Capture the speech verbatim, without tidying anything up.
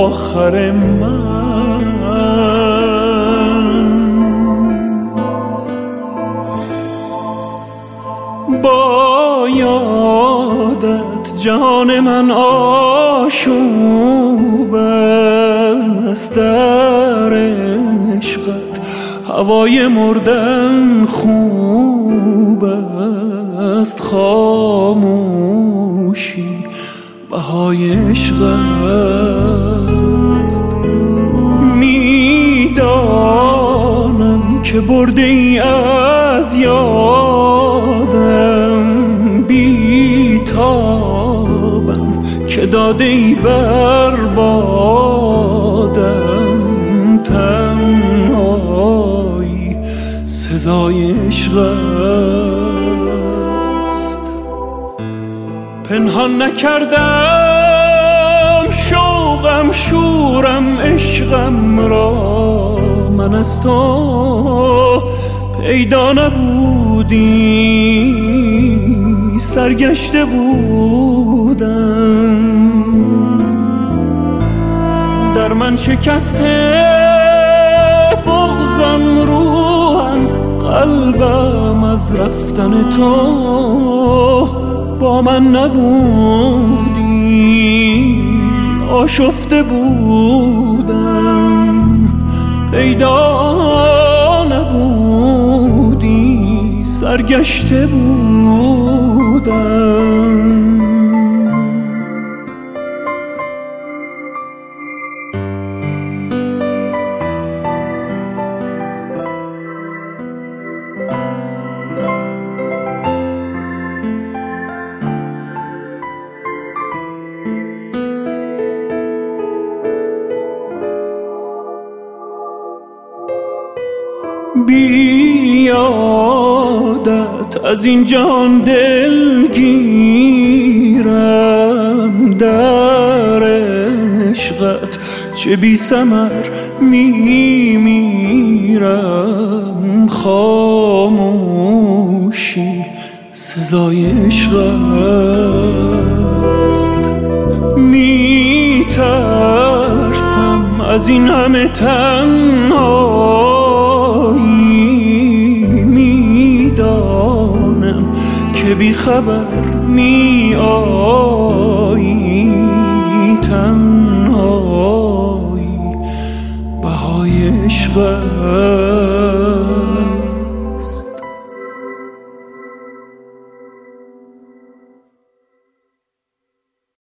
آخر من. با یادت جان من آشوب است، در عشقت هوای مردن خوب است، خاموشی بهای عشق است. میدانم که برده ای از یادم، بیتابم که داده ای بر بادم، تنهایی سزای عشق است. پنهان نکردم شوقم شورم عشقم را، من از تو پیدا نبودی سرگشته بودم. در من شکسته بغضم روحم، قلبم از رفتن تو با من نبودی آشفته بودم. پیدا نبودی سرگشته بودم. بیادت از این جهان دلگیرم، در عشقت چه بی ثمر میمیرم. خاموشی سزای عشق است. میترسم از این همه تنهایی، میدانم که بی خبر می آیی، تنهایی بهای عشق.